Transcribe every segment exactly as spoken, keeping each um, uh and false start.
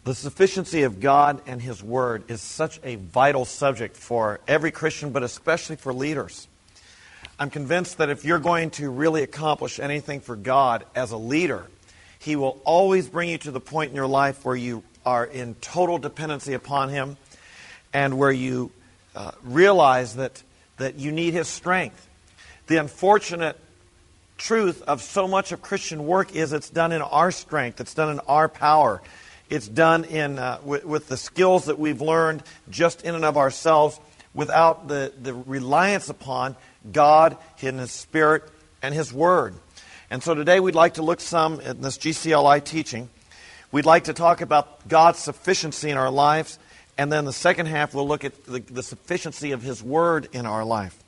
The sufficiency of God and His Word is such a vital subject for every Christian, but especially for leaders. I'm convinced that if you're going to really accomplish anything for God as a leader, He will always bring you to the point in your life where you are in total dependency upon Him and where you uh, realize that, that you need His strength. The unfortunate truth of so much of Christian work is it's done in our strength, it's done in our power. It's done in uh, with, with the skills that we've learned just in and of ourselves without the, the reliance upon God, His Spirit, and His Word. And so today we'd like to look some in this G C L I teaching. We'd like to talk about God's sufficiency in our lives, and then the second half we'll look at the, the sufficiency of His Word in our life.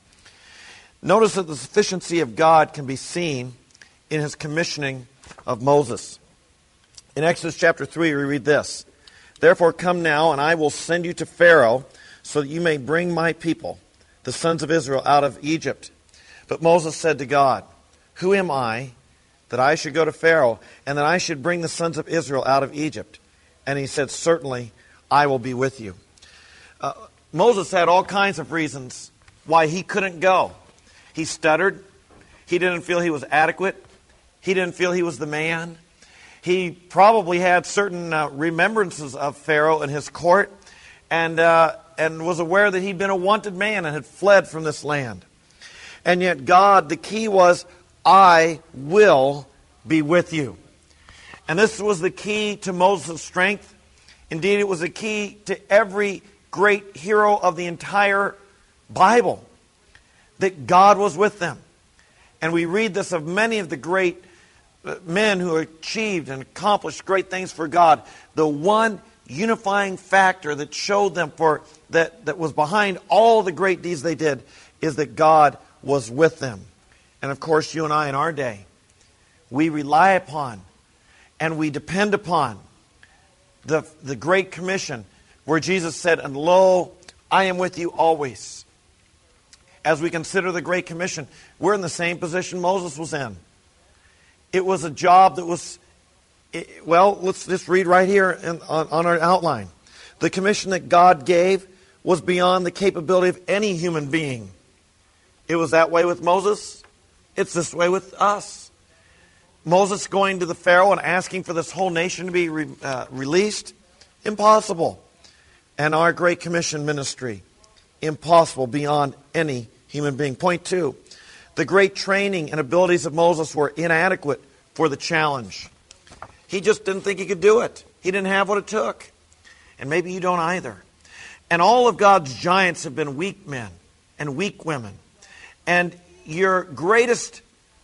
Notice that the sufficiency of God can be seen in His commissioning of Moses. In Exodus chapter three, we read this: "Therefore come now, and I will send you to Pharaoh, so that you may bring my people, the sons of Israel, out of Egypt." But Moses said to God, "Who am I, that I should go to Pharaoh, and that I should bring the sons of Israel out of Egypt?" And he said, "Certainly I will be with you." Uh, Moses had all kinds of reasons why he couldn't go. He stuttered. He didn't feel he was adequate. He didn't feel he was the man. He probably had certain uh, remembrances of Pharaoh and his court, and uh, and was aware that he'd been a wanted man and had fled from this land. And yet God, the key was, "I will be with you." And this was the key to Moses' strength. Indeed, it was the key to every great hero of the entire Bible, that God was with them. And we read this of many of the great men who achieved and accomplished great things for God. The one unifying factor that showed them for that, that was behind all the great deeds they did is that God was with them. And of course, you and I in our day, we rely upon and we depend upon the, the Great Commission, where Jesus said, "And lo, I am with you always." As we consider the Great Commission, we're in the same position Moses was in. It was a job that was, well, let's just read right here in, on, on our outline. The commission that God gave was beyond the capability of any human being. It was that way with Moses. It's this way with us. Moses going to the Pharaoh and asking for this whole nation to be re, uh, released? Impossible. And our Great Commission ministry? Impossible beyond any human being. Point two. The great training and abilities of Moses were inadequate for the challenge. He just didn't think he could do it. He didn't have what it took. And maybe you don't either. And all of God's giants have been weak men and weak women. And your greatest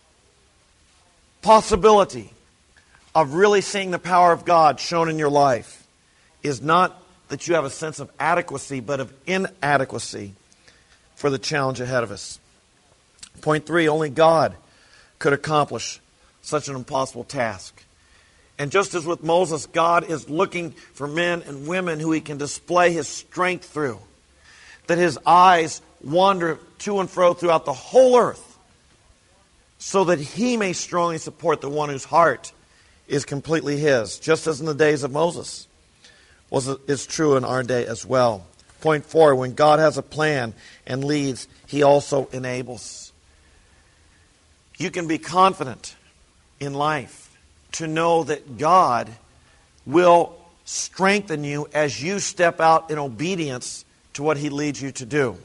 possibility of really seeing the power of God shown in your life is not that you have a sense of adequacy, but of inadequacy for the challenge ahead of us. Point three, only God could accomplish such an impossible task. And just as with Moses, God is looking for men and women who He can display His strength through. That His eyes wander to and fro throughout the whole earth, so that He may strongly support the one whose heart is completely His, just as in the days of Moses was is true in our day as well. Point four, when God has a plan and leads, He also enables. You can be confident in life to know that God will strengthen you as you step out in obedience to what He leads you to do.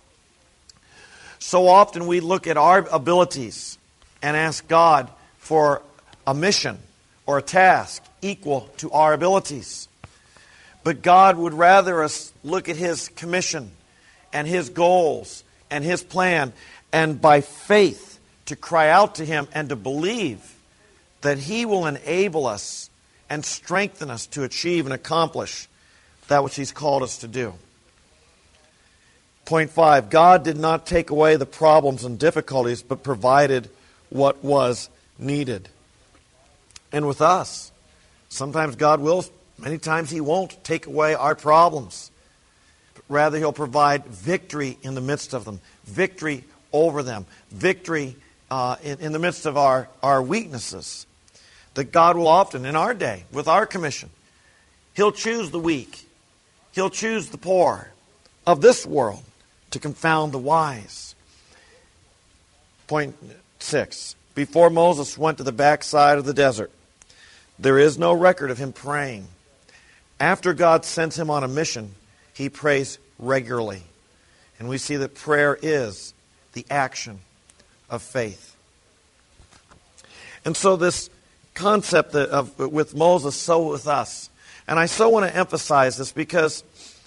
So often we look at our abilities and ask God for a mission or a task equal to our abilities. But God would rather us look at His commission and His goals and His plan, and by faith to cry out to Him and to believe that He will enable us and strengthen us to achieve and accomplish that which He's called us to do. Point five, God did not take away the problems and difficulties, but provided what was needed. And with us, sometimes God will, many times He won't take away our problems. But rather He'll provide victory in the midst of them, victory over them, victory uh, in, in the midst of our, our weaknesses. That God will often, in our day, with our commission, He'll choose the weak. He'll choose the poor of this world to confound the wise. Point six. Before Moses went to the backside of the desert, there is no record of him praying. After God sends him on a mission, he prays regularly. And we see that prayer is the action of faith. And so this concept of with Moses, so with us. And I so want to emphasize this because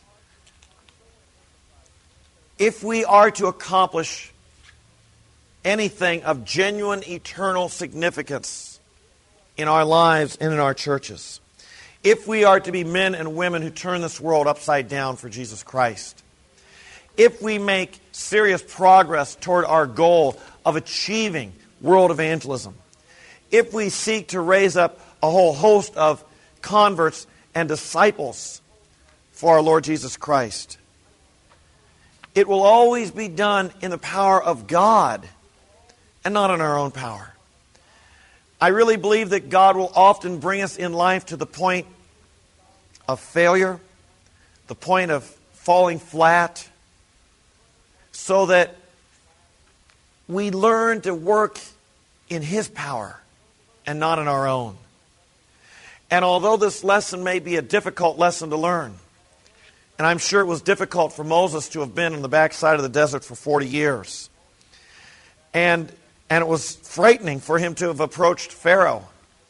if we are to accomplish anything of genuine eternal significance in our lives and in our churches, if we are to be men and women who turn this world upside down for Jesus Christ, if we make serious progress toward our goal of achieving world evangelism, if we seek to raise up a whole host of converts and disciples for our Lord Jesus Christ, it will always be done in the power of God and not in our own power. I really believe that God will often bring us in life to the point of failure, the point of falling flat, so that we learn to work in His power and not in our own. And although this lesson may be a difficult lesson to learn, and I'm sure it was difficult for Moses to have been on the backside of the desert for forty years, and And it was frightening for him to have approached Pharaoh.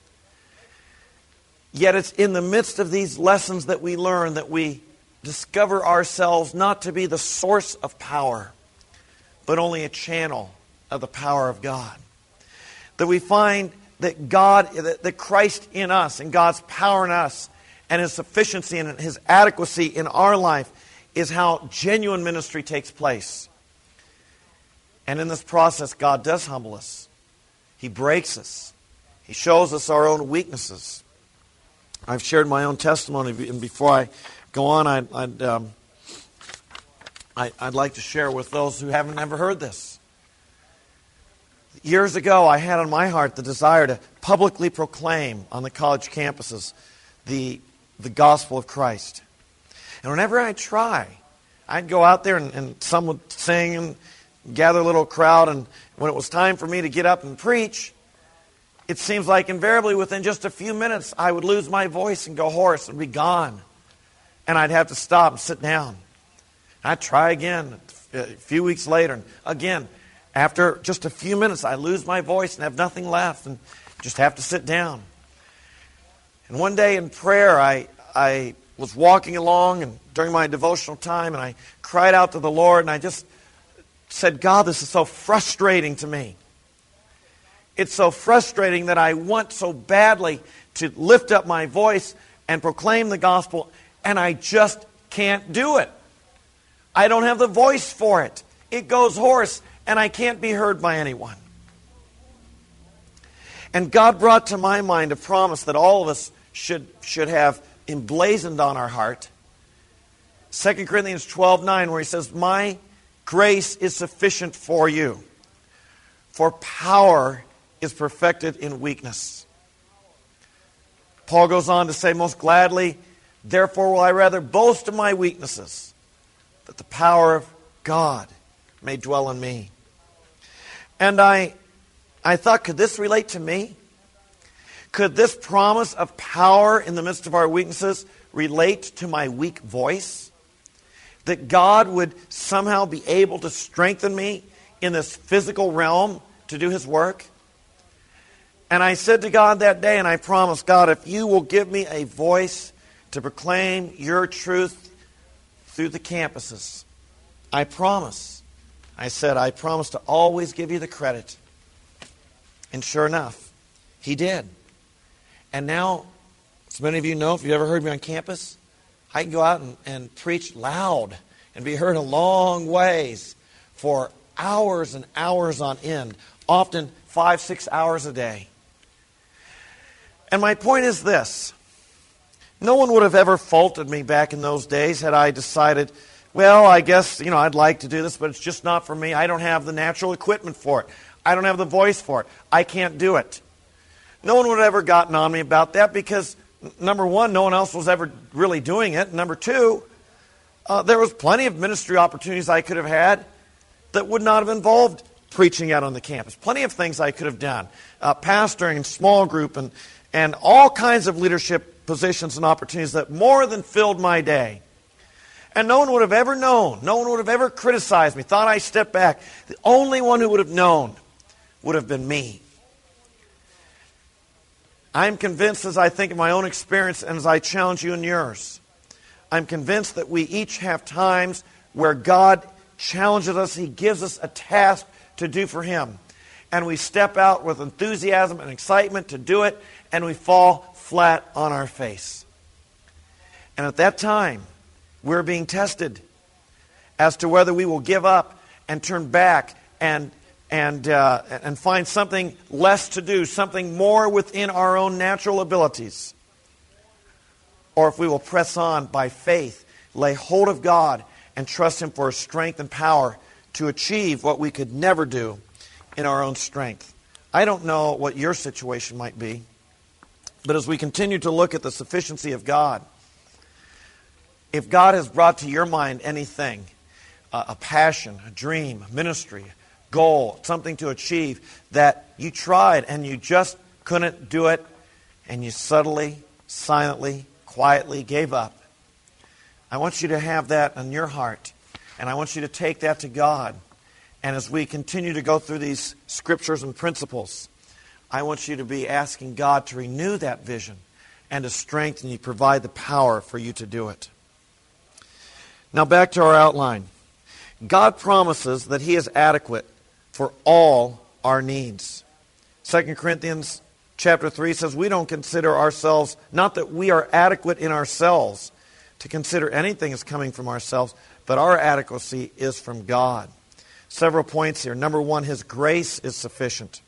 Yet it's in the midst of these lessons that we learn that we discover ourselves not to be the source of power, but only a channel of the power of God. That we find that God, that Christ in us and God's power in us and His sufficiency and His adequacy in our life is how genuine ministry takes place. And in this process, God does humble us. He breaks us. He shows us our own weaknesses. I've shared my own testimony, and before I go on, I'd, I'd, um, I, I'd like to share with those who haven't ever heard this. Years ago, I had on my heart the desire to publicly proclaim on the college campuses the, the gospel of Christ. And whenever I try, I'd go out there and, and some would sing and gather a little crowd, and when it was time for me to get up and preach, it seems like invariably within just a few minutes I would lose my voice and go hoarse and be gone. And I'd have to stop and sit down. I'd try again a few weeks later, and again, after just a few minutes I lose my voice and have nothing left and just have to sit down. And one day in prayer I, I was walking along and during my devotional time, and I cried out to the Lord, and I just said, God, this is so frustrating to me. It's so frustrating that I want so badly to lift up my voice and proclaim the gospel, and I just can't do it. I don't have the voice for it. It goes hoarse, and I can't be heard by anyone. And God brought to my mind a promise that all of us should, should have emblazoned on our heart. Second Corinthians twelve nine, where He says, my grace is sufficient for you, for power is perfected in weakness. Paul goes on to say, most gladly, therefore will I rather boast of my weaknesses, that the power of God may dwell in me. And I, I thought, could this relate to me? Could this promise of power in the midst of our weaknesses relate to my weak voice? That God would somehow be able to strengthen me in this physical realm to do His work? And I said to God that day, and I promised, God, if you will give me a voice to proclaim your truth through the campuses, I promise, I said, I promise to always give you the credit. And sure enough, He did. And now, as many of you know, if you've ever heard me on campus, I can go out and, and preach loud and be heard a long ways for hours and hours on end, often five, six hours a day. And my point is this. No one would have ever faulted me back in those days had I decided, well, I guess, you know, I'd like to do this, but it's just not for me. I don't have the natural equipment for it. I don't have the voice for it. I can't do it. No one would have ever gotten on me about that because Number one, no one else was ever really doing it. Number two, uh, there was plenty of ministry opportunities I could have had that would not have involved preaching out on the campus. Plenty of things I could have done. Uh, pastoring and small group and, and all kinds of leadership positions and opportunities that more than filled my day. And no one would have ever known. No one would have ever criticized me, thought I stepped back. The only one who would have known would have been me. I'm convinced, as I think of my own experience and as I challenge you in yours, I'm convinced that we each have times where God challenges us. He gives us a task to do for Him. And we step out with enthusiasm and excitement to do it, and we fall flat on our face. And at that time, we're being tested as to whether we will give up and turn back and and uh, and find something less to do, something more within our own natural abilities, or if we will press on by faith, lay hold of God, and trust Him for His strength and power to achieve what we could never do in our own strength. I don't know what your situation might be, but as we continue to look at the sufficiency of God, if God has brought to your mind anything, uh, a passion, a dream, a ministry, a goal, something to achieve that you tried and you just couldn't do it, and you subtly, silently, quietly gave up, I want you to have that in your heart, and I want you to take that to God. And as we continue to go through these scriptures and principles, I want you to be asking God to renew that vision and to strengthen you, provide the power for you to do it. Now back to our outline. God promises that He is adequate for all our needs. Second Corinthians chapter three says we don't consider ourselves, not that we are adequate in ourselves to consider anything as coming from ourselves, but our adequacy is from God. Several points here. Number one, His grace is sufficient.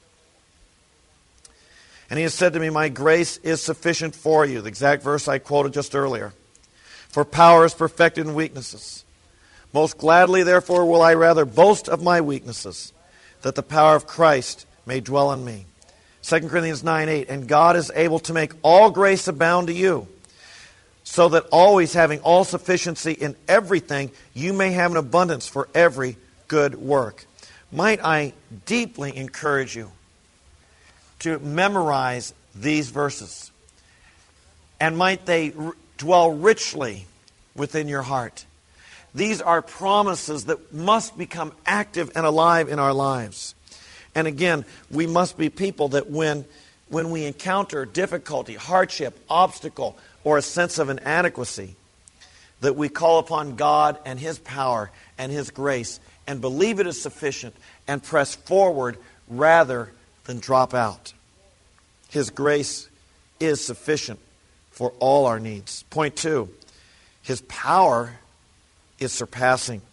And He has said to me, my grace is sufficient for you. The exact verse I quoted just earlier. For power is perfected in weaknesses. Most gladly, therefore, will I rather boast of my weaknesses, that the power of Christ may dwell in me. Second Corinthians nine eight, and God is able to make all grace abound to you, so that always having all sufficiency in everything, you may have an abundance for every good work. Might I deeply encourage you to memorize these verses, and might they r- dwell richly within your heart. These are promises that must become active and alive in our lives. And again, we must be people that when, when we encounter difficulty, hardship, obstacle, or a sense of inadequacy, that we call upon God and His power and His grace and believe it is sufficient and press forward rather than drop out. His grace is sufficient for all our needs. Point two, His power is surpassing.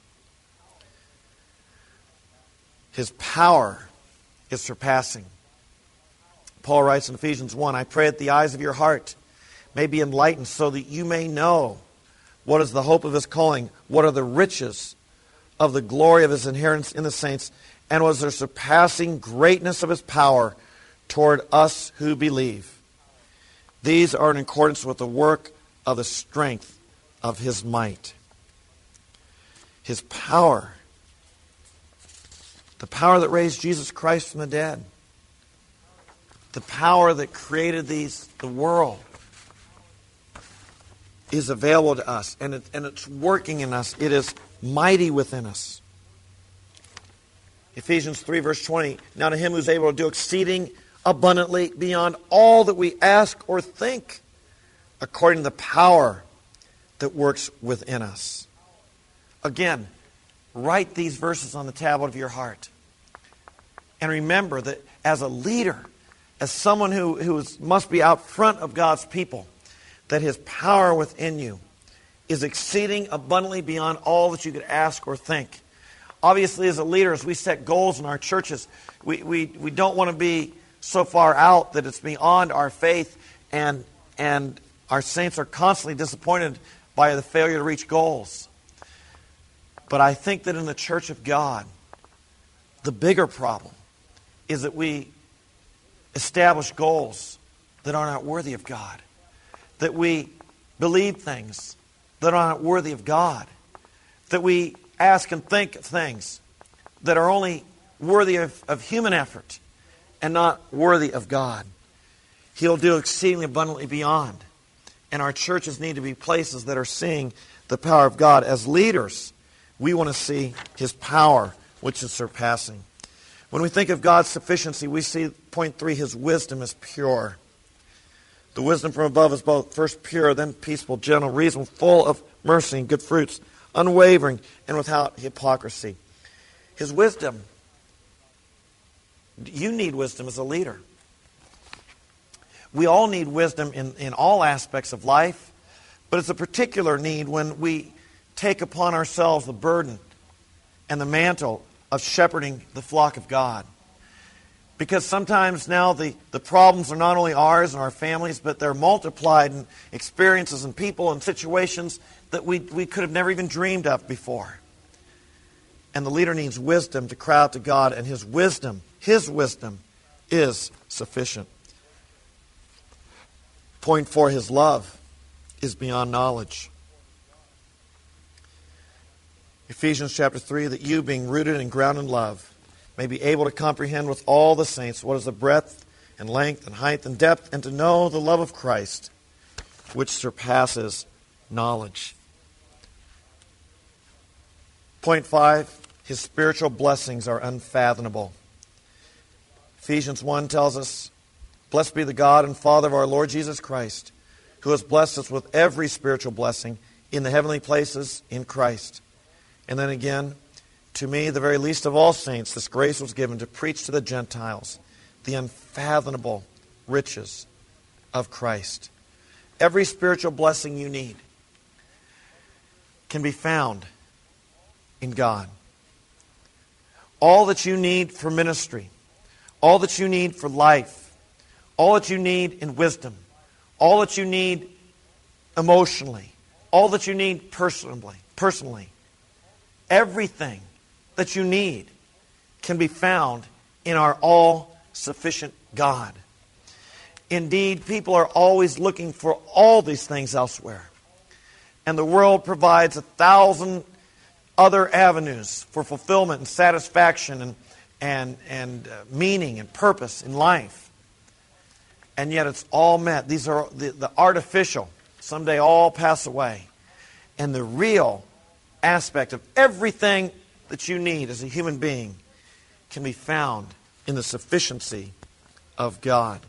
His power is surpassing. Paul writes in Ephesians one, I pray that the eyes of your heart may be enlightened so that you may know what is the hope of His calling, what are the riches of the glory of His inheritance in the saints, and what is the surpassing greatness of His power toward us who believe. These are in accordance with the work of the strength of His might. His power. The power that raised Jesus Christ from the dead. The power that created these, the world, is available to us. And, it, and it's working in us. It is mighty within us. Ephesians three verse twenty, now to Him who is able to do exceeding abundantly beyond all that we ask or think, according to the power that works within us. Again, write these verses on the tablet of your heart. And remember that as a leader, as someone who, who is, must be out front of God's people, that His power within you is exceeding abundantly beyond all that you could ask or think. Obviously, as a leader, as we set goals in our churches, we, we, we don't want to be so far out that it's beyond our faith, and and our saints are constantly disappointed by the failure to reach goals. But I think that in the church of God, the bigger problem is that we establish goals that are not worthy of God, that we believe things that are not worthy of God, that we ask and think things that are only worthy of, of human effort and not worthy of God. He'll do exceedingly abundantly beyond. And our churches need to be places that are seeing the power of God. As leaders, we want to see His power, which is surpassing. When we think of God's sufficiency, we see, point three, His wisdom is pure. The wisdom from above is both first pure, then peaceful, gentle, reasonable, full of mercy and good fruits, unwavering, and without hypocrisy. His wisdom. You need wisdom as a leader. We all need wisdom in, in all aspects of life, but it's a particular need when we take upon ourselves the burden and the mantle of shepherding the flock of God. Because sometimes now the, the problems are not only ours and our families, but they're multiplied in experiences and people and situations that we, we could have never even dreamed of before. And the leader needs wisdom to cry out to God, and His wisdom, His wisdom is sufficient. Point four, His love is beyond knowledge. Ephesians chapter three, that you, being rooted and grounded in love, may be able to comprehend with all the saints what is the breadth and length and height and depth, and to know the love of Christ, which surpasses knowledge. Point five, His spiritual blessings are unfathomable. Ephesians one tells us, blessed be the God and Father of our Lord Jesus Christ, who has blessed us with every spiritual blessing in the heavenly places in Christ. And then again, to me, the very least of all saints, this grace was given to preach to the Gentiles the unfathomable riches of Christ. Every spiritual blessing you need can be found in God. All that you need for ministry, all that you need for life, all that you need in wisdom, all that you need emotionally, all that you need personally, personally, everything that you need can be found in our all-sufficient God. Indeed, people are always looking for all these things elsewhere. And the world provides a thousand other avenues for fulfillment and satisfaction and, and, and uh, meaning and purpose in life. And yet it's all met. These are the, the artificial. Someday all pass away. And the real aspect of everything that you need as a human being can be found in the sufficiency of God.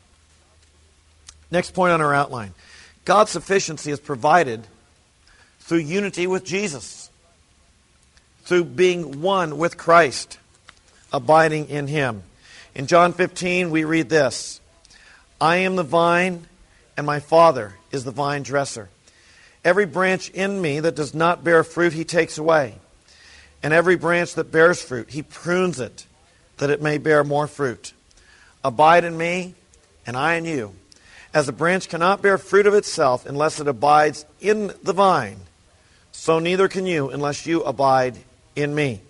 Next point on our outline. God's sufficiency is provided through unity with Jesus, through being one with Christ, abiding in Him. In John fifteen, we read this, I am the vine, and my Father is the vine dresser. Every branch in me that does not bear fruit, He takes away. And every branch that bears fruit, He prunes it, that it may bear more fruit. Abide in me, and I in you. As a branch cannot bear fruit of itself unless it abides in the vine, so neither can you unless you abide in me.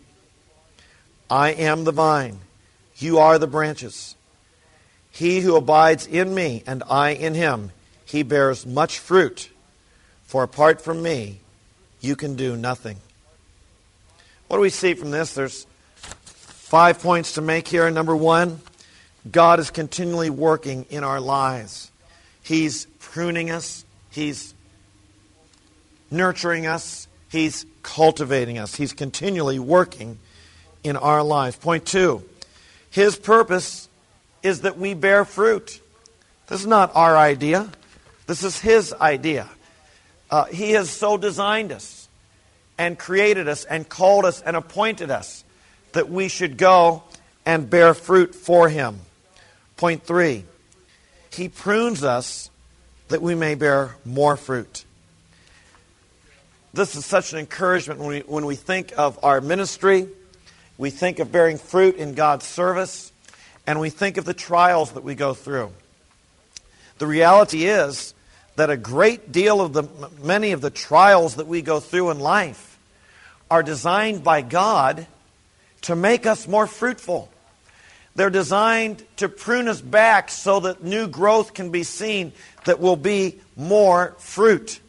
I am the vine, you are the branches. He who abides in me, and I in him, he bears much fruit. For apart from me, you can do nothing. What do we see from this? There's five points to make here. Number one, God is continually working in our lives. He's pruning us. He's nurturing us. He's cultivating us. He's continually working in our lives. Point two, His purpose is that we bear fruit. This is not our idea. This is His idea. Uh, he has so designed us and created us and called us and appointed us that we should go and bear fruit for Him. Point three, He prunes us that we may bear more fruit. This is such an encouragement when we, when we think of our ministry, we think of bearing fruit in God's service, and we think of the trials that we go through. The reality is that a great deal of the, many of the trials that we go through in life are designed by God to make us more fruitful. They're designed to prune us back so that new growth can be seen, that will be more fruit.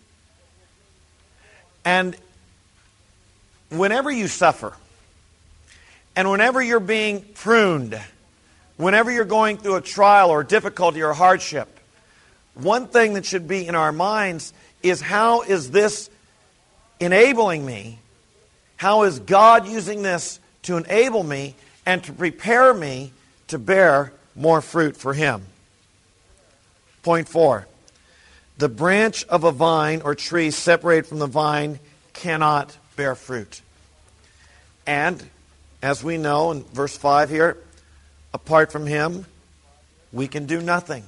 And whenever you suffer, and whenever you're being pruned, whenever you're going through a trial or difficulty or hardship, one thing that should be in our minds is, how is this enabling me? How is God using this to enable me and to prepare me to bear more fruit for Him? Point four. The branch of a vine or tree separated from the vine cannot bear fruit. And, as we know in verse five here, apart from Him, we can do nothing.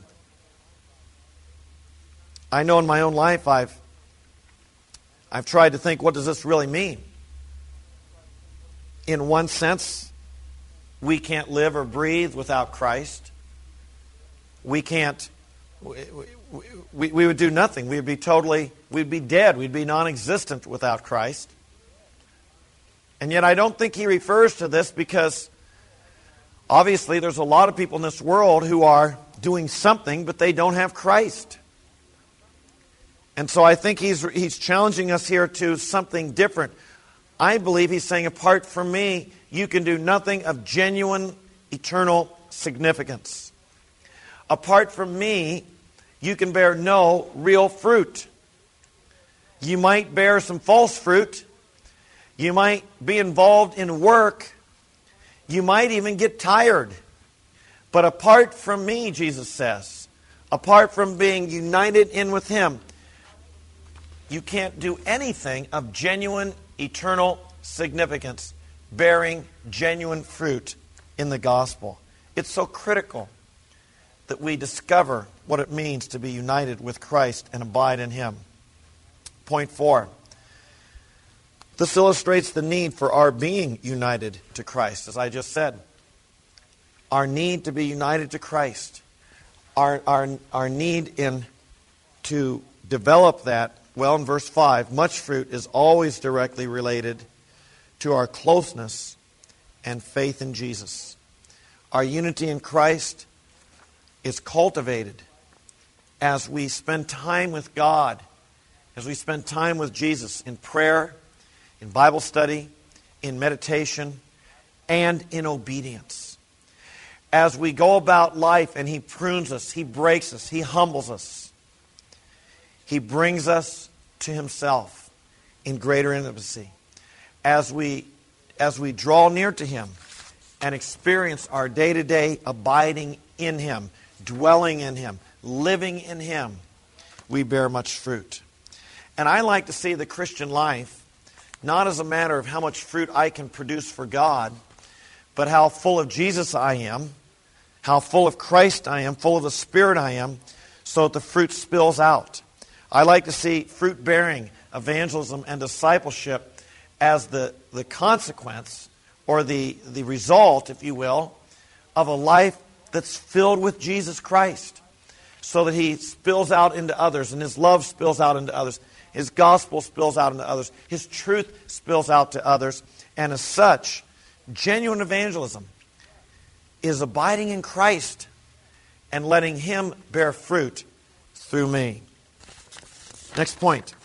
I know in my own life I've I've tried to think, what does this really mean? In one sense, we can't live or breathe without Christ. We can't, we, we, we would do nothing. We would be totally, we'd be dead. We'd be non-existent without Christ. And yet I don't think he refers to this, because obviously there's a lot of people in this world who are doing something, but they don't have Christ. And so I think he's he's challenging us here to something different. I believe he's saying, apart from me, you can do nothing of genuine, eternal significance. Apart from me, you can bear no real fruit. You might bear some false fruit. You might be involved in work. You might even get tired. But apart from me, Jesus says, apart from being united in with Him, you can't do anything of genuine, eternal significance, bearing genuine fruit in the gospel. It's so critical that we discover what it means to be united with Christ and abide in Him. Point four. This illustrates the need for our being united to Christ, as I just said. Our need to be united to Christ. Our, our, our need in to develop that. Well, in verse five, much fruit is always directly related to our closeness and faith in Jesus. Our unity in Christ is cultivated as we spend time with God, as we spend time with Jesus in prayer, in Bible study, in meditation, and in obedience. As we go about life and He prunes us, He breaks us, He humbles us. He brings us to Himself in greater intimacy. As we, as we draw near to Him and experience our day-to-day abiding in Him, dwelling in Him, living in Him, we bear much fruit. And I like to see the Christian life not as a matter of how much fruit I can produce for God, but how full of Jesus I am, how full of Christ I am, full of the Spirit I am, so that the fruit spills out. I like to see fruit-bearing, evangelism, and discipleship as the, the consequence, or the, the result, if you will, of a life that's filled with Jesus Christ, so that He spills out into others, and His love spills out into others, His gospel spills out into others, His truth spills out to others, and as such, genuine evangelism is abiding in Christ and letting Him bear fruit through me. Next point.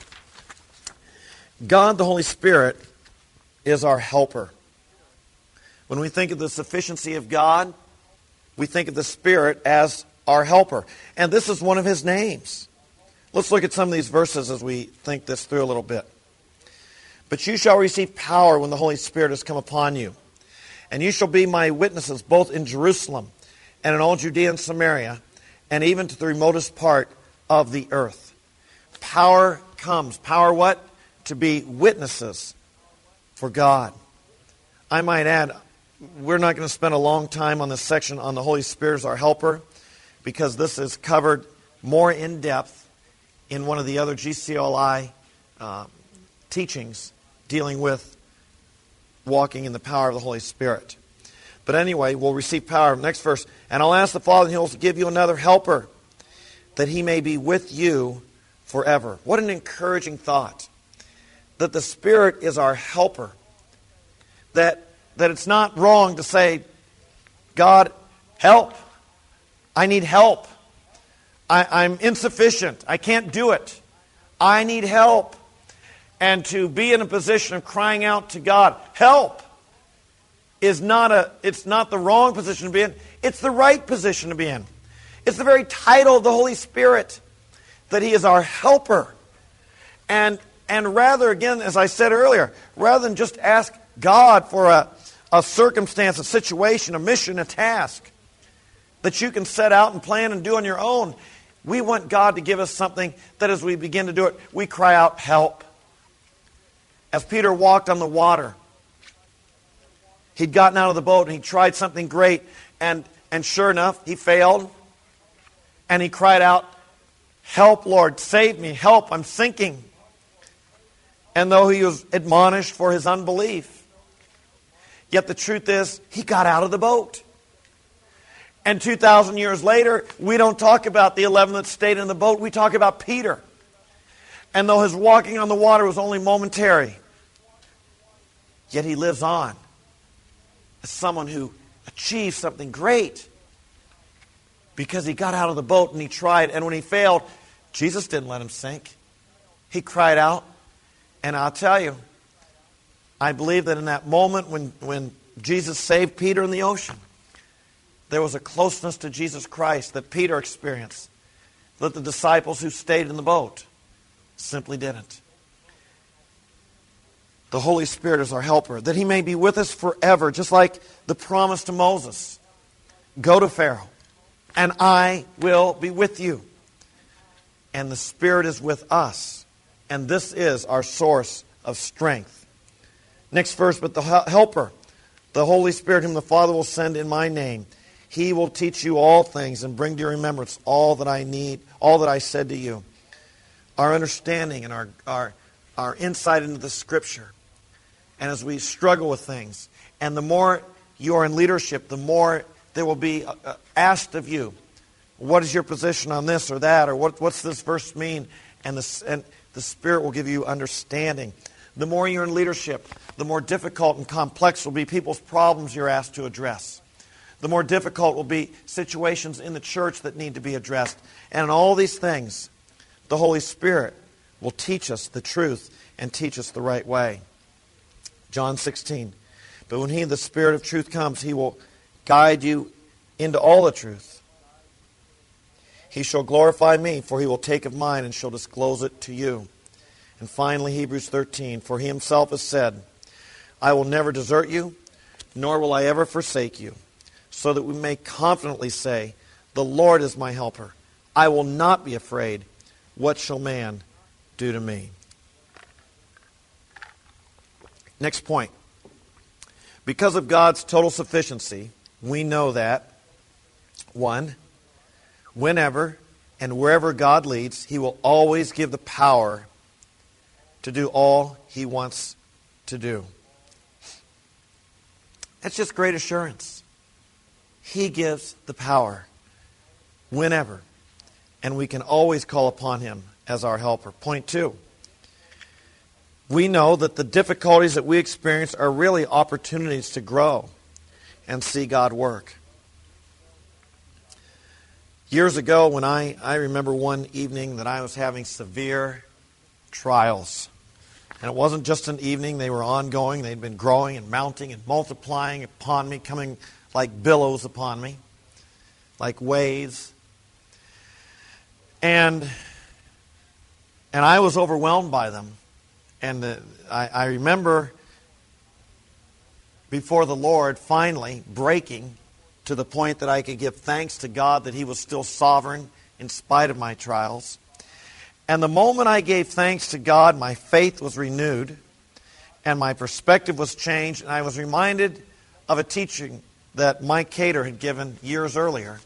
God, the Holy Spirit, is our helper. When we think of the sufficiency of God, we think of the Spirit as our helper. And this is one of His names. Let's look at some of these verses as we think this through a little bit. But you shall receive power when the Holy Spirit has come upon you. And you shall be my witnesses both in Jerusalem and in all Judea and Samaria, and even to the remotest part of the earth. Power comes. Power what? To be witnesses for God. I might add, we're not going to spend a long time on this section on the Holy Spirit as our helper, because this is covered more in depth in one of the other G C L I uh, teachings dealing with walking in the power of the Holy Spirit. But anyway, we'll receive power. Next verse. And I'll ask the Father, and He'll give you another helper, that He may be with you forever. What an encouraging thought. That the Spirit is our helper. That, that it's not wrong to say, God, help. I need help. I, I'm insufficient. I can't do it. I need help. And to be in a position of crying out to God, help, is not a, it's not the wrong position to be in. It's the right position to be in. It's the very title of the Holy Spirit, that He is our helper. And and rather, again, as I said earlier, rather than just ask God for a, a circumstance, a situation, a mission, a task that you can set out and plan and do on your own, we want God to give us something that as we begin to do it, we cry out, help. As Peter walked on the water, he'd gotten out of the boat and he tried something great, and, and sure enough, he failed. And he cried out, help, Lord, save me, help, I'm sinking. And though he was admonished for his unbelief, yet the truth is, he got out of the boat. And two thousand years later, we don't talk about the eleven that stayed in the boat, we talk about Peter. And though his walking on the water was only momentary, yet he lives on as someone who achieved something great because he got out of the boat and he tried. And when he failed, Jesus didn't let him sink. He cried out. And I'll tell you, I believe that in that moment when, when Jesus saved Peter in the ocean, there was a closeness to Jesus Christ that Peter experienced that the disciples who stayed in the boat simply didn't. The Holy Spirit is our helper, that He may be with us forever, just like the promise to Moses. Go to Pharaoh, and I will be with you. And the Spirit is with us. And this is our source of strength. Next verse, but the helper, the Holy Spirit, whom the Father will send in my name, He will teach you all things and bring to your remembrance all that I need, all that I said to you. Our understanding and our, our, our insight into the Scripture. And as we struggle with things, and the more you are in leadership, the more there will be asked of you, what is your position on this or that, or what, what's this verse mean? And the, and the Spirit will give you understanding. The more you're in leadership, the more difficult and complex will be people's problems you're asked to address. The more difficult will be situations in the church that need to be addressed. And in all these things, the Holy Spirit will teach us the truth and teach us the right way. John sixteen, but when He, the Spirit of truth, comes, He will guide you into all the truth. He shall glorify me, for He will take of mine and shall disclose it to you. And finally, Hebrews thirteen, for He Himself has said, I will never desert you, nor will I ever forsake you, so that we may confidently say, the Lord is my helper. I will not be afraid. What shall man do to me? Next point. Because of God's total sufficiency, we know that, one, whenever and wherever God leads, He will always give the power to do all He wants to do. That's just great assurance. He gives the power whenever, and we can always call upon Him as our helper. Point two. We know that the difficulties that we experience are really opportunities to grow and see God work. Years ago, when I, I remember one evening that I was having severe trials. And it wasn't just an evening, they were ongoing. They'd been growing and mounting and multiplying upon me, coming like billows upon me, like waves. And, and I was overwhelmed by them. And the, I, I remember before the Lord finally breaking to the point that I could give thanks to God that He was still sovereign in spite of my trials. And the moment I gave thanks to God, my faith was renewed and my perspective was changed. And I was reminded of a teaching that Mike Cater had given years earlier,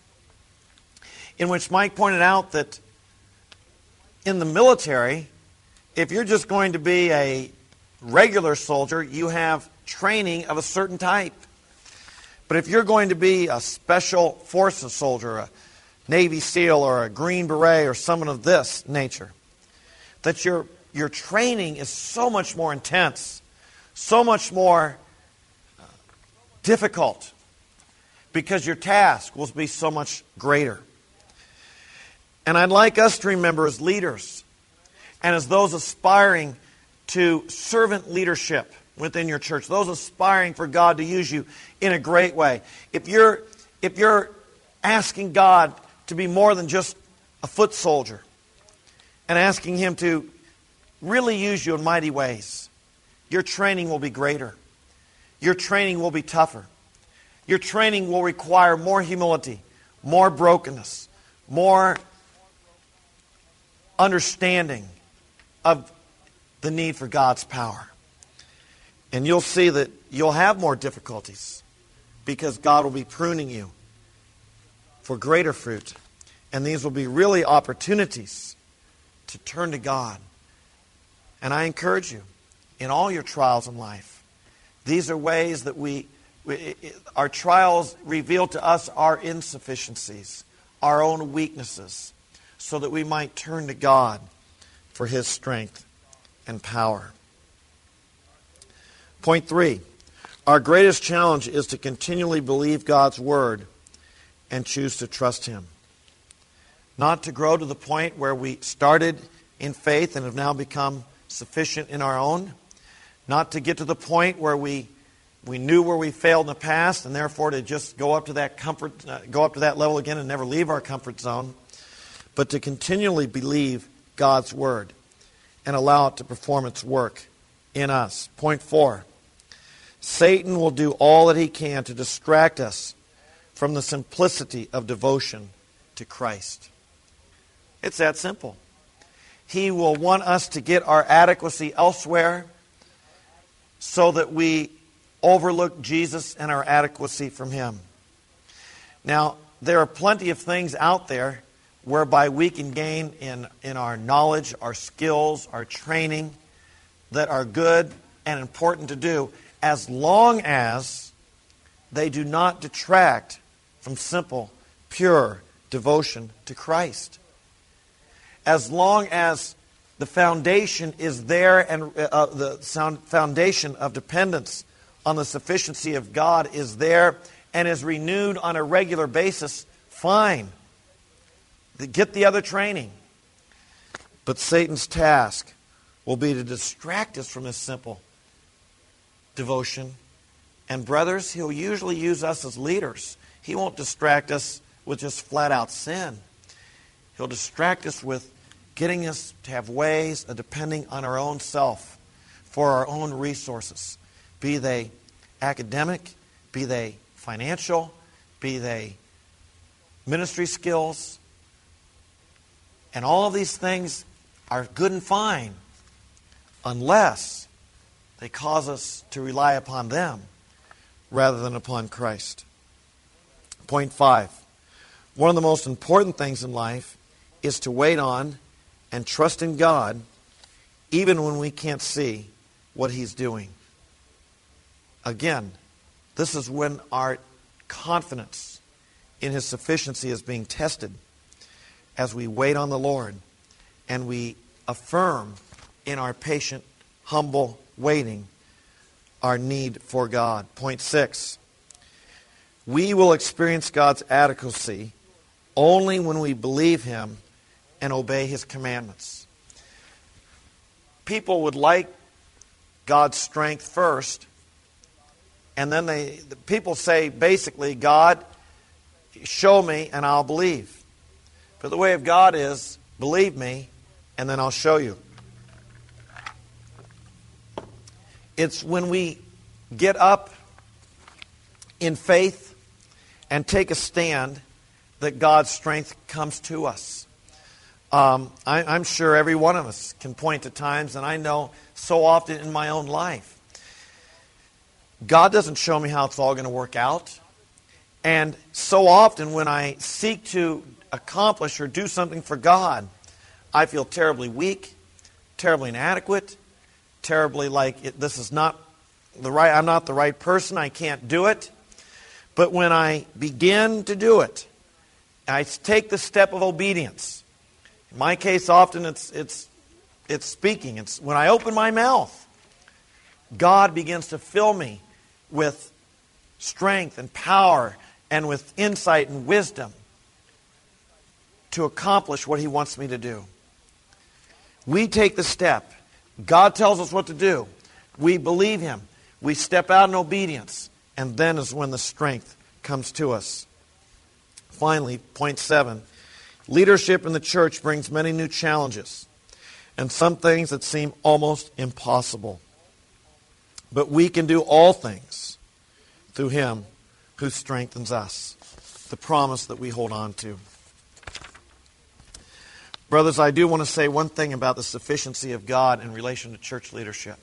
in which Mike pointed out that in the military, if you're just going to be a regular soldier, you have training of a certain type. But if you're going to be a special forces soldier, a Navy SEAL or a Green Beret or someone of this nature, that your, your training is so much more intense, so much more uh, difficult, because your task will be so much greater. And I'd like us to remember as leaders and as those aspiring to servant leadership within your church, those aspiring for God to use you in a great way. If you're, if you're asking God to be more than just a foot soldier and asking Him to really use you in mighty ways, your training will be greater. Your training will be tougher. Your training will require more humility, more brokenness, more understanding of the need for God's power. And you'll see that you'll have more difficulties because God will be pruning you for greater fruit. And these will be really opportunities to turn to God. And I encourage you, in all your trials in life, these are ways that we, we our trials reveal to us our insufficiencies, our own weaknesses, so that we might turn to God for His strength and power. Point three, our greatest challenge is to continually believe God's Word and choose to trust Him. Not to grow to the point where we started in faith and have now become sufficient in our own. Not to get to the point where we we knew where we failed in the past and therefore to just go up to that comfort, uh, go up to that level again and never leave our comfort zone. But to continually believe God's Word and allow it to perform its work in us. Point four, Satan will do all that he can to distract us from the simplicity of devotion to Christ. It's that simple. He will want us to get our adequacy elsewhere so that we overlook Jesus and our adequacy from Him. Now, there are plenty of things out there whereby we can gain in, in our knowledge, our skills, our training that are good and important to do, as long as they do not detract from simple, pure devotion to Christ. As long as the foundation is there and uh, the sound foundation of dependence on the sufficiency of God is there and is renewed on a regular basis, fine. Get the other training. But Satan's task will be to distract us from this simple devotion. And brothers, he'll usually use us as leaders. He won't distract us with just flat out sin. He'll distract us with getting us to have ways of depending on our own self for our own resources, be they academic, be they financial, be they ministry skills. And all of these things are good and fine unless they cause us to rely upon them rather than upon Christ. Point five. One of the most important things in life is to wait on and trust in God even when we can't see what He's doing. Again, this is when our confidence in His sufficiency is being tested as we wait on the Lord and we affirm in our patient, humble waiting our need for God. Point six. We will experience God's adequacy only when we believe Him and obey His commandments. People would like God's strength first, and then they the people say basically, God, show me and I'll believe. But the way of God is, believe me and then I'll show you. It's when we get up in faith and take a stand that God's strength comes to us. Um, I, I'm sure every one of us can point to times, and I know so often in my own life, God doesn't show me how it's all going to work out. And so often when I seek to accomplish or do something for God, I feel terribly weak, terribly inadequate, terribly like it, this is not the right, I'm not the right person, I can't do it. But when I begin to do it, I take the step of obedience. In my case, often it's it's it's speaking. It's when I open my mouth, God begins to fill me with strength and power and with insight and wisdom to accomplish what He wants me to do. We take the step. God tells us what to do. We believe Him. We step out in obedience. And then is when the strength comes to us. Finally, point seven. Leadership in the church brings many new challenges and some things that seem almost impossible. But we can do all things through Him who strengthens us. The promise that we hold on to. Brothers, I do want to say one thing about the sufficiency of God in relation to church leadership.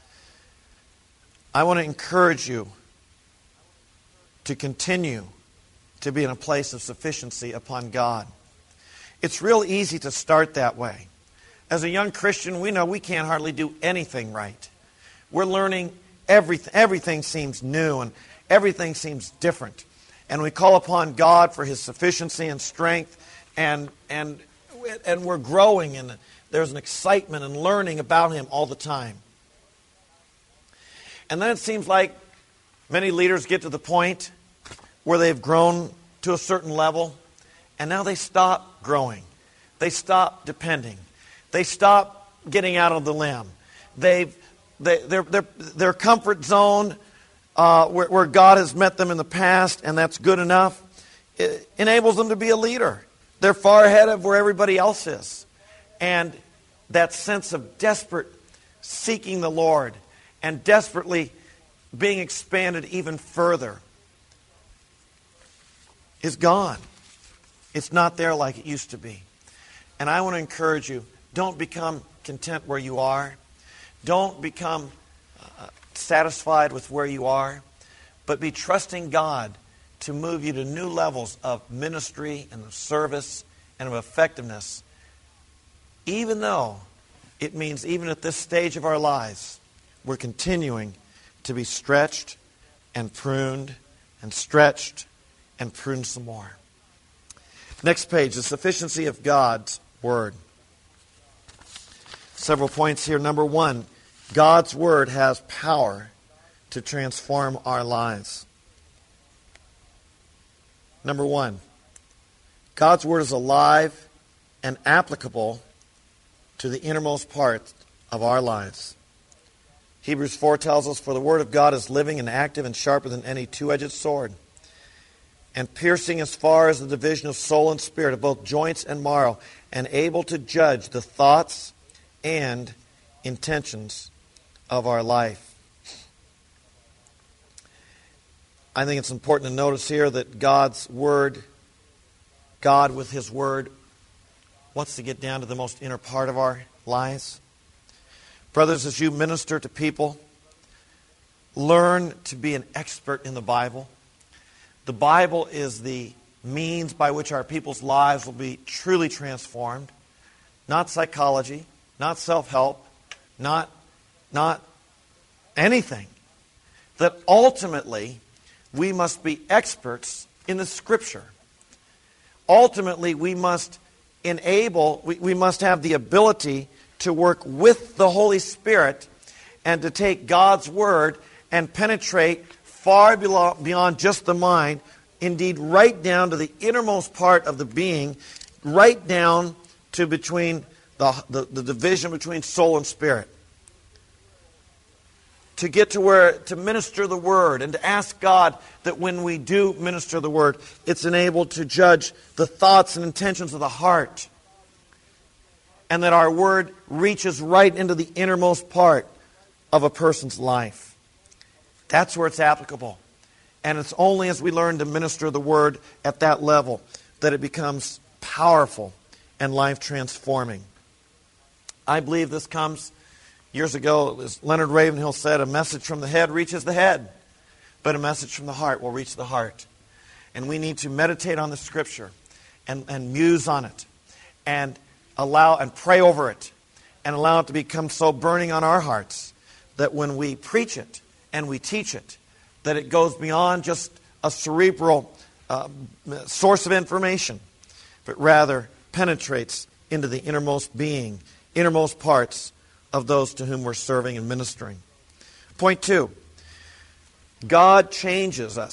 I want to encourage you to continue to be in a place of sufficiency upon God. It's real easy to start that way. As a young Christian, we know we can't hardly do anything right. We're learning everything. Everything seems new and everything seems different. And we call upon God for His sufficiency and strength, and and and we're growing, and there's an excitement and learning about Him all the time. And then it seems like many leaders get to the point where they've grown to a certain level, and now they stop growing. They stop depending. They stop getting out of the limb. They've, they, their, their, their comfort zone, uh, where, where God has met them in the past, and that's good enough, it enables them to be a leader. They're far ahead of where everybody else is. And that sense of desperate seeking the Lord and desperately being expanded even further is gone. It's not there like it used to be. And I want to encourage you, don't become content where you are. Don't become uh, satisfied with where you are, but be trusting God to move you to new levels of ministry and of service and of effectiveness, even though it means even at this stage of our lives, we're continuing to be stretched and pruned and stretched and pruned some more. Next page, the sufficiency of God's Word. Several points here. Number one, God's Word has power to transform our lives. Number one, God's Word is alive and applicable to the innermost parts of our lives. Hebrews four tells us, "For the Word of God is living and active and sharper than any two-edged sword, and piercing as far as the division of soul and spirit, of both joints and marrow, and able to judge the thoughts and intentions of our life." I think it's important to notice here that God's Word, God with His Word, wants to get down to the most inner part of our lives. Brothers, as you minister to people, learn to be an expert in the Bible. The Bible is the means by which our people's lives will be truly transformed. Not psychology, not self-help, not, not anything. That ultimately we must be experts in the Scripture. Ultimately we must enable, we, we must have the ability to work with the Holy Spirit and to take God's Word and penetrate far beyond just the mind, indeed right down to the innermost part of the being, right down to between the, the, the division between soul and spirit. To get to where, to minister the Word and to ask God that when we do minister the Word, it's enabled to judge the thoughts and intentions of the heart. And that our Word reaches right into the innermost part of a person's life. That's where it's applicable. And it's only as we learn to minister the Word at that level that it becomes powerful and life-transforming. I believe this comes years ago, as Leonard Ravenhill said, a message from the head reaches the head, but a message from the heart will reach the heart. And we need to meditate on the Scripture and, and muse on it and allow and pray over it and allow it to become so burning on our hearts that when we preach it and we teach it, that it goes beyond just a cerebral uh, source of information, but rather penetrates into the innermost being, innermost parts of those to whom we're serving and ministering. Point two, God changes us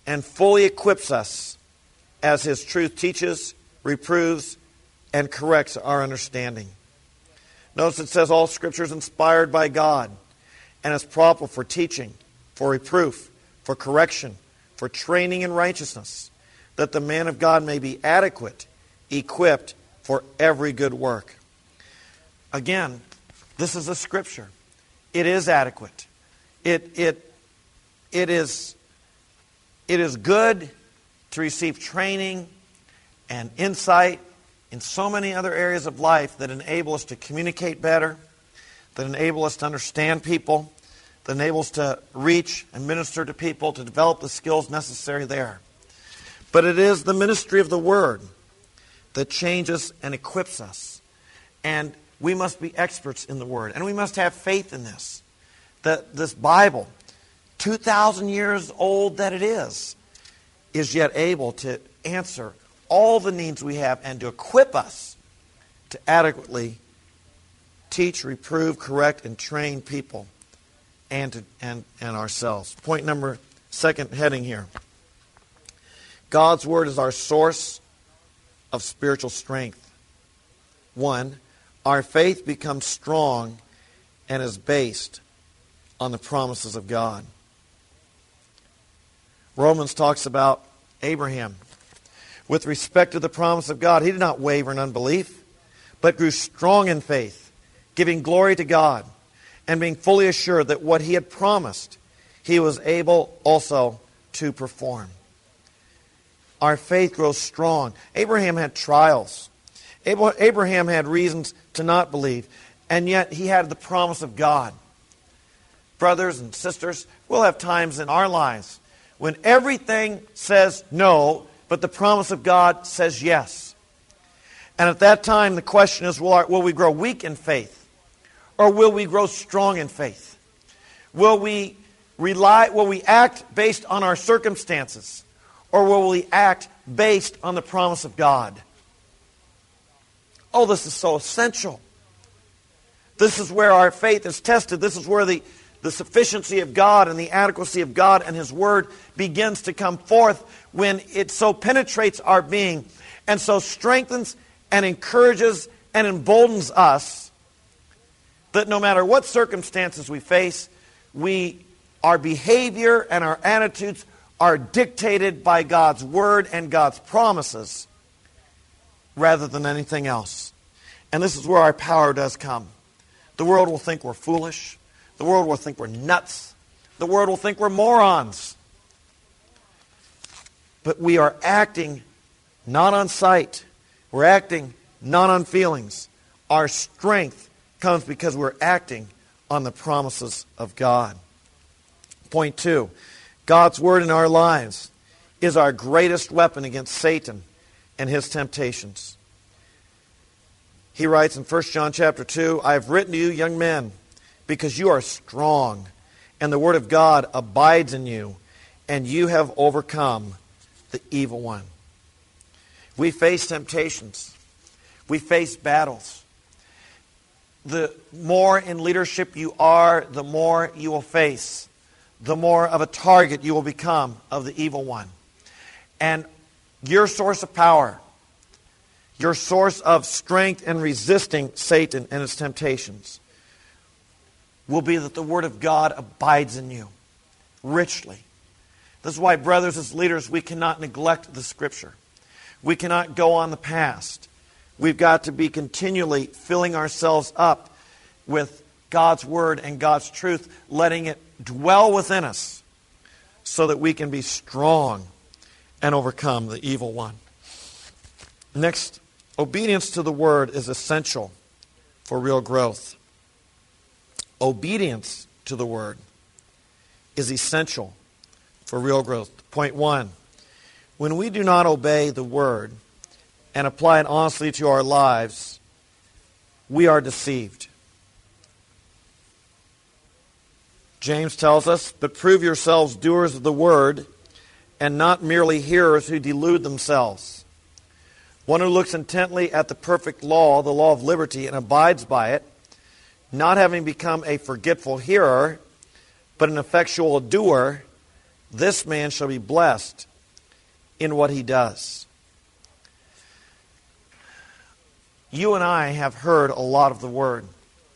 and fully equips us as His truth teaches, reproves, and corrects our understanding. Notice it says all Scripture is inspired by God and is proper for teaching, for reproof, for correction, for training in righteousness, that the man of God may be adequate, equipped for every good work. Again, this is a Scripture. It is adequate. It, it, it, is, it is good to receive training and insight in so many other areas of life that enable us to communicate better, that enable us to understand people, that enable us to reach and minister to people, to develop the skills necessary there. But it is the ministry of the Word that changes and equips us. And we must be experts in the Word. And we must have faith in this. That this Bible, two thousand years old that it is, is yet able to answer all the needs we have and to equip us to adequately teach, reprove, correct, and train people and, to, and, and ourselves. Point number, second heading here. God's Word is our source of spiritual strength. One, our faith becomes strong and is based on the promises of God. Romans talks about Abraham. With respect to the promise of God, he did not waver in unbelief, but grew strong in faith, giving glory to God, and being fully assured that what he had promised, he was able also to perform. Our faith grows strong. Abraham had trials. Abraham had reasons to not believe, and yet he had the promise of God. Brothers and sisters, we'll have times in our lives when everything says no, but the promise of God says yes. And at that time, the question is, will, our, will we grow weak in faith? Or will we grow strong in faith? Will we rely, will we act based on our circumstances? Or will we act based on the promise of God? Oh, this is so essential. This is where our faith is tested. This is where the, the sufficiency of God and the adequacy of God and His Word begins to come forth, when it so penetrates our being and so strengthens and encourages and emboldens us that no matter what circumstances we face, we, our behavior and our attitudes are dictated by God's Word and God's promises rather than anything else. And this is where our power does come. The world will think we're foolish. The world will think we're nuts. The world will think we're morons. But we are acting not on sight. We're acting not on feelings. Our strength comes because we're acting on the promises of God. Point two, God's Word in our lives is our greatest weapon against Satan and his temptations. He writes in First John chapter two, I have written to you, young men, because you are strong, and the Word of God abides in you, and you have overcome the evil one. We face temptations. We face battles. The more in leadership you are, the more you will face. The more of a target you will become of the evil one. And your source of power, your source of strength in resisting Satan and his temptations, will be that the Word of God abides in you richly. This is why, brothers, as leaders, we cannot neglect the Scripture. We cannot go on the past. We've got to be continually filling ourselves up with God's Word and God's truth, letting it dwell within us so that we can be strong and overcome the evil one. Next, obedience to the Word is essential for real growth. Obedience to the Word is essential for real growth. Point one, when we do not obey the Word and apply it honestly to our lives, we are deceived. James tells us, but prove yourselves doers of the Word and not merely hearers who delude themselves. One who looks intently at the perfect law, the law of liberty, and abides by it, not having become a forgetful hearer, but an effectual doer, this man shall be blessed in what he does. You and I have heard a lot of the Word.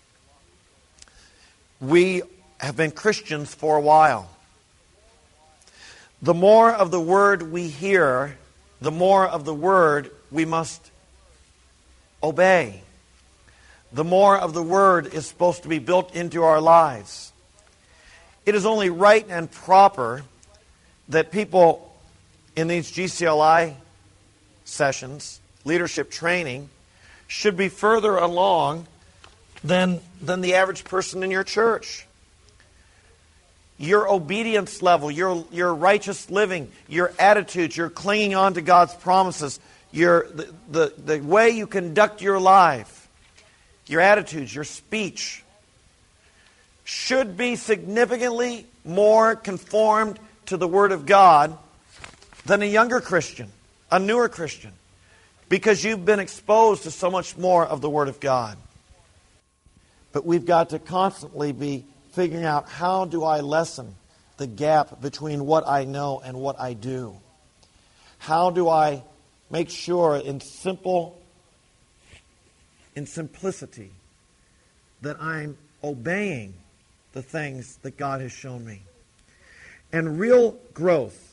We have been Christians for a while. The more of the Word we hear, the more of the Word we must obey. The more of the Word is supposed to be built into our lives. It is only right and proper that people in these G C L I sessions, leadership training, should be further along than, than the average person in your church. Your obedience level, your, your righteous living, your attitudes, your clinging on to God's promises, your, the, the, the way you conduct your life, your attitudes, your speech, should be significantly more conformed to the Word of God than a younger Christian, a newer Christian, because you've been exposed to so much more of the Word of God. But we've got to constantly be figuring out, how do I lessen the gap between what I know and what I do? How do I make sure in simple, in simplicity, that I'm obeying the things that God has shown me? And real growth,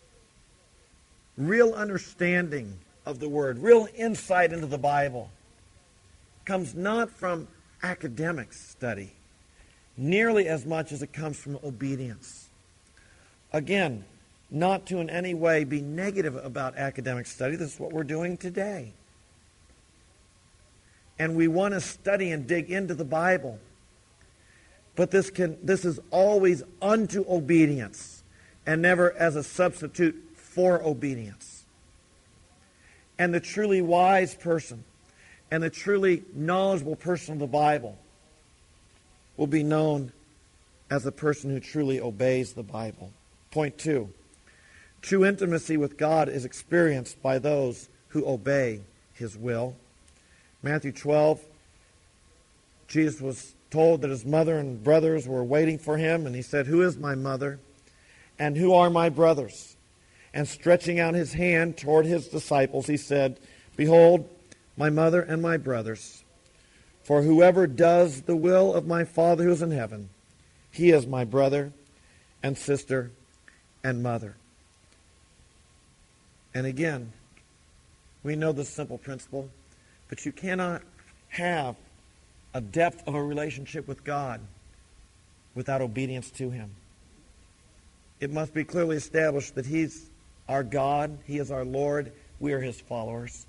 real understanding of the Word, real insight into the Bible comes not from academic study nearly as much as it comes from obedience. Again, not to in any way be negative about academic study. This is what we're doing today. And we want to study and dig into the Bible. But this can this is always unto obedience and never as a substitute for obedience. And the truly wise person and the truly knowledgeable person of the Bible will be known as a person who truly obeys the Bible. Point two, true intimacy with God is experienced by those who obey His will. Matthew twelve, Jesus was told that his mother and brothers were waiting for him, and he said, "Who is my mother, and who are my brothers?" And stretching out his hand toward his disciples, he said, "Behold, my mother and my brothers. For whoever does the will of my Father who is in heaven, he is my brother and sister and mother." And again, we know this simple principle, but you cannot have a depth of a relationship with God without obedience to Him. It must be clearly established that He's our God, He is our Lord, we are His followers.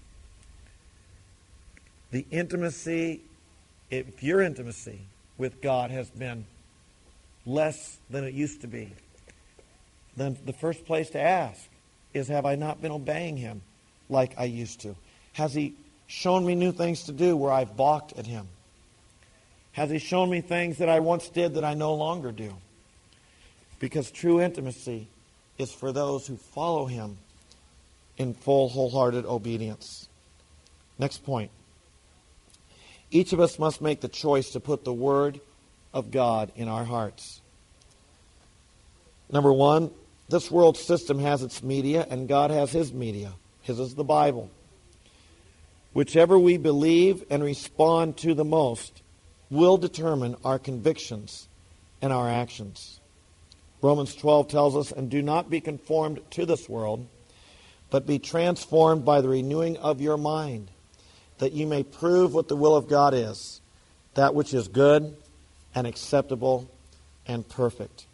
The intimacy, if your intimacy with God has been less than it used to be, then the first place to ask is, have I not been obeying Him like I used to? Has He shown me new things to do where I've balked at Him? Has He shown me things that I once did that I no longer do? Because true intimacy is for those who follow Him in full, wholehearted obedience. Next point. Each of us must make the choice to put the Word of God in our hearts. Number one, this world system has its media, and God has His media. His is the Bible. Whichever we believe and respond to the most will determine our convictions and our actions. Romans twelve tells us, "And do not be conformed to this world, but be transformed by the renewing of your mind, that you may prove what the will of God is, that which is good and acceptable and perfect."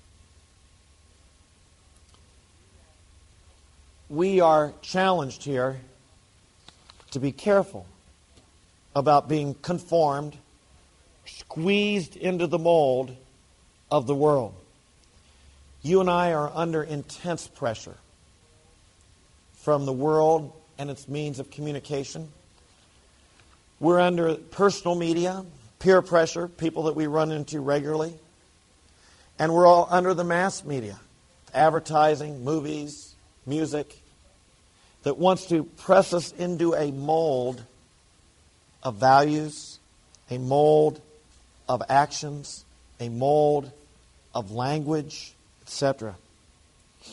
We are challenged here to be careful about being conformed, squeezed into the mold of the world. You and I are under intense pressure from the world and its means of communication. We're under personal media, peer pressure, people that we run into regularly. And we're all under the mass media, advertising, movies, music, that wants to press us into a mold of values, a mold of actions, a mold of language, et cetera.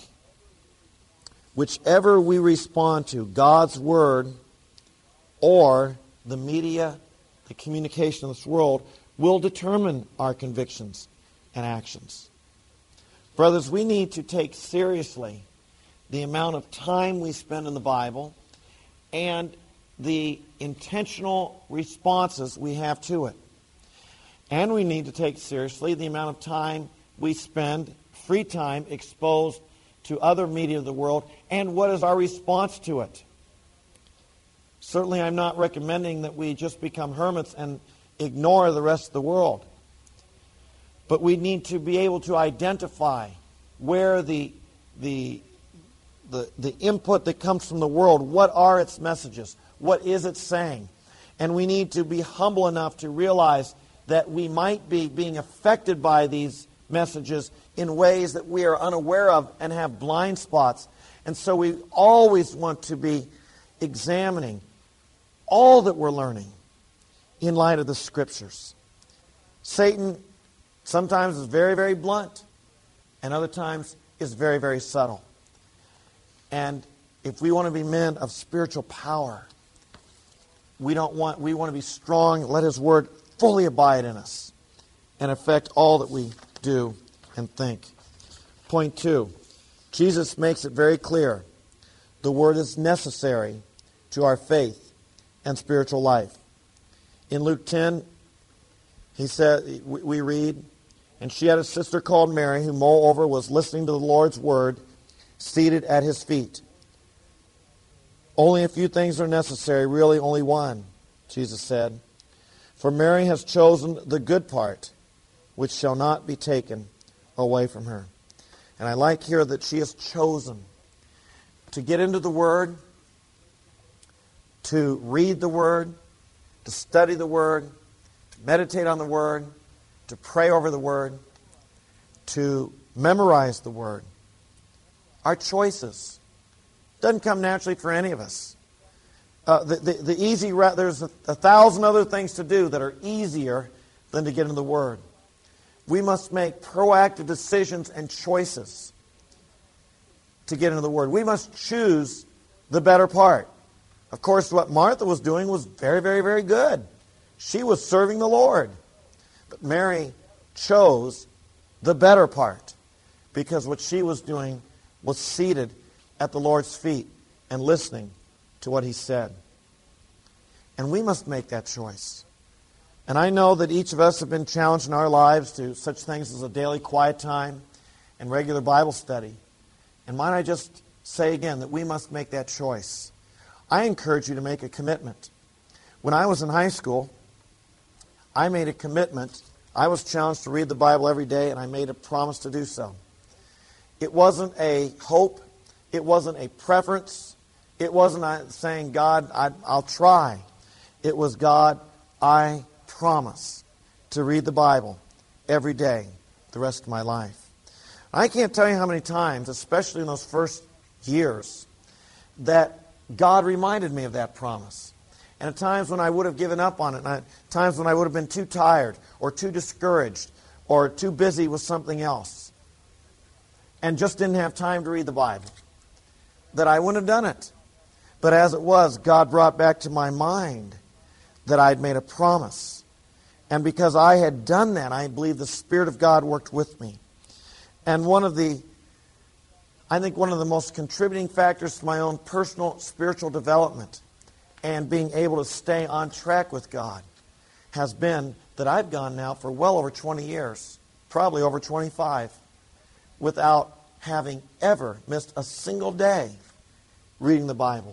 whichever we respond to, God's Word or the media, the communication of this world, will determine our convictions and actions. Brothers, we need to take seriously the amount of time we spend in the Bible and the intentional responses we have to it. And we need to take seriously the amount of time we spend, free time, exposed to other media of the world, and what is our response to it. Certainly I'm not recommending that we just become hermits and ignore the rest of the world. But we need to be able to identify where the, the, the, the input that comes from the world, what are its messages, what is it saying. And we need to be humble enough to realize that we might be being affected by these messages in ways that we are unaware of and have blind spots. And so we always want to be examining all that we're learning in light of the Scriptures. Satan sometimes is very, very blunt, and other times is very, very subtle. And if we want to be men of spiritual power, we don't want we want to be strong, let His Word fully abide in us and affect all that we do and think. Point two, Jesus makes it very clear the Word is necessary to our faith and spiritual life. In Luke ten, he said, we read, "And she had a sister called Mary, who moreover was listening to the Lord's word, seated at His feet." Only a few things are necessary, really only one, Jesus said. "For Mary has chosen the good part, which shall not be taken away from her." And I like here that she has chosen to get into the Word, to read the Word, to study the Word, to meditate on the Word, to pray over the Word, to memorize the Word. Our choices. Doesn't come naturally for any of us. Uh, the, the, the easy route, there's a, a thousand other things to do that are easier than to get into the Word. We must make proactive decisions and choices to get into the Word. We must choose the better part. Of course, what Martha was doing was very, very, very good. She was serving the Lord. But Mary chose the better part because what she was doing was seated at the Lord's feet and listening to what He said. And we must make that choice. And I know that each of us have been challenged in our lives to such things as a daily quiet time and regular Bible study. And might I just say again that we must make that choice. I encourage you to make a commitment. When I was in high school, I made a commitment. I was challenged to read the Bible every day, and I made a promise to do so. It wasn't a hope. It wasn't a preference. It wasn't saying, God, I, I'll try. It was, God, I promise to read the Bible every day the rest of my life. I can't tell you how many times, especially in those first years, that God reminded me of that promise. And at times when I would have given up on it, and at times when I would have been too tired or too discouraged or too busy with something else and just didn't have time to read the Bible, that I wouldn't have done it. But as it was, God brought back to my mind that I had made a promise. And because I had done that, I believe the Spirit of God worked with me. And one of the, I think one of the most contributing factors to my own personal spiritual development and being able to stay on track with God has been that I've gone now for well over twenty years, probably over twenty-five, without having ever missed a single day reading the Bible.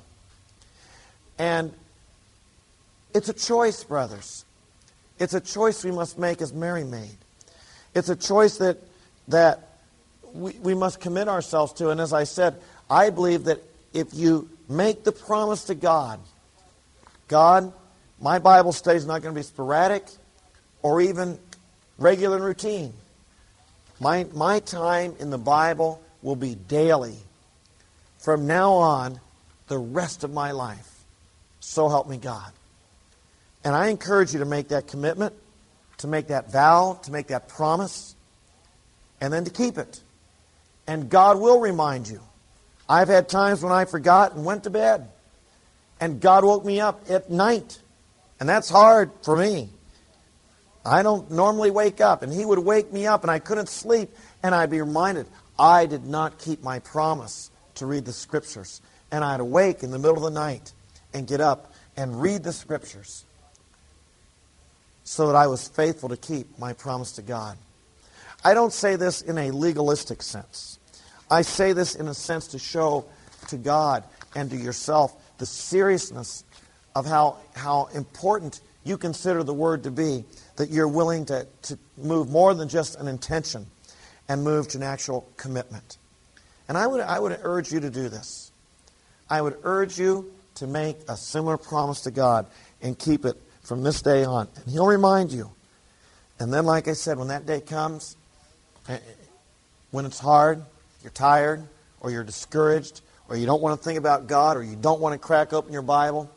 And it's a choice, brothers. It's a choice we must make as Mary made. It's a choice that that we, we must commit ourselves to. And as I said, I believe that if you make the promise to God, God, my Bible study is not going to be sporadic or even regular and routine. My, my time in the Bible will be daily. From now on, the rest of my life. So help me God. And I encourage you to make that commitment, to make that vow, to make that promise, and then to keep it. And God will remind you I've had times when I forgot and went to bed. And God woke me up at night. And that's hard for me. I don't normally wake up. And He would wake me up and I couldn't sleep. And I'd be reminded, I did not keep my promise to read the Scriptures. And I'd awake in the middle of the night and get up and read the Scriptures so that I was faithful to keep my promise to God. I don't say this in a legalistic sense. I say this in a sense to show to God and to yourself the seriousness of how, how important you consider the Word to be, that you're willing to, to move more than just an intention and move to an actual commitment. And I would, I would urge you to do this. I would urge you to make a similar promise to God and keep it from this day on. And He'll remind you. And then, like I said, when that day comes, when it's hard, you're tired, or you're discouraged, or you don't want to think about God, or you don't want to crack open your Bible,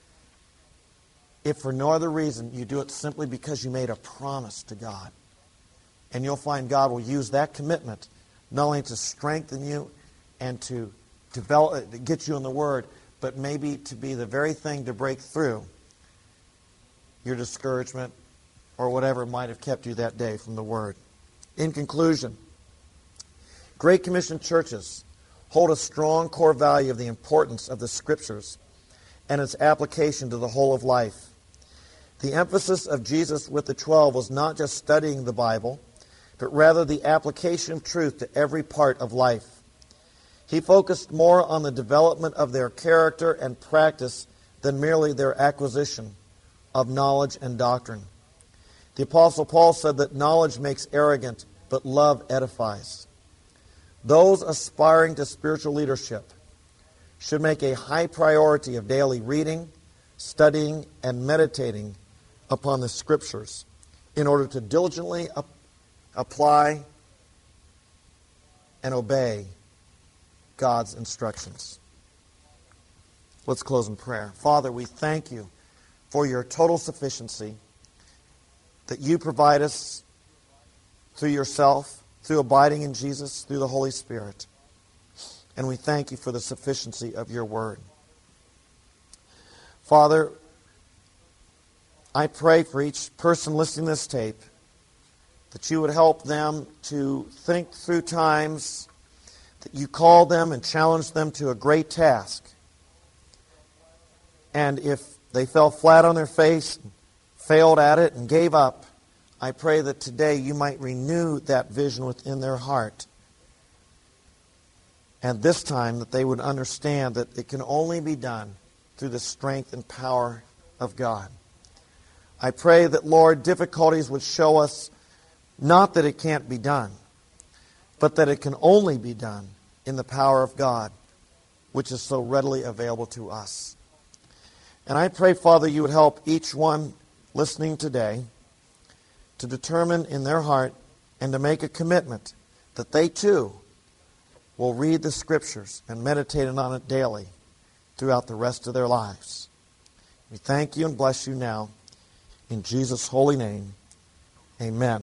if for no other reason, you do it simply because you made a promise to God. And you'll find God will use that commitment not only to strengthen you and to develop, to get you in the Word, but maybe to be the very thing to break through your discouragement or whatever might have kept you that day from the Word. In conclusion, Great Commission churches hold a strong core value of the importance of the Scriptures and its application to the whole of life. The emphasis of Jesus with the twelve was not just studying the Bible, but rather the application of truth to every part of life. He focused more on the development of their character and practice than merely their acquisition of knowledge and doctrine. The Apostle Paul said that knowledge makes arrogant, but love edifies. Those aspiring to spiritual leadership should make a high priority of daily reading, studying, and meditating upon the Scriptures in order to diligently ap- apply and obey God's instructions. Let's close in prayer. Father, we thank you for your total sufficiency that you provide us through yourself, through abiding in Jesus, through the Holy Spirit. And we thank you for the sufficiency of your word. Father, I pray for each person listening to this tape that you would help them to think through times that you called them and challenged them to a great task. And if they fell flat on their face, failed at it, and gave up, I pray that today you might renew that vision within their heart. And this time that they would understand that it can only be done through the strength and power of God. I pray that, Lord, difficulties would show us not that it can't be done, but that it can only be done in the power of God, which is so readily available to us. And I pray, Father, you would help each one listening today to determine in their heart and to make a commitment that they too will read the Scriptures and meditate on it daily throughout the rest of their lives. We thank you and bless you now. In Jesus' holy name, amen.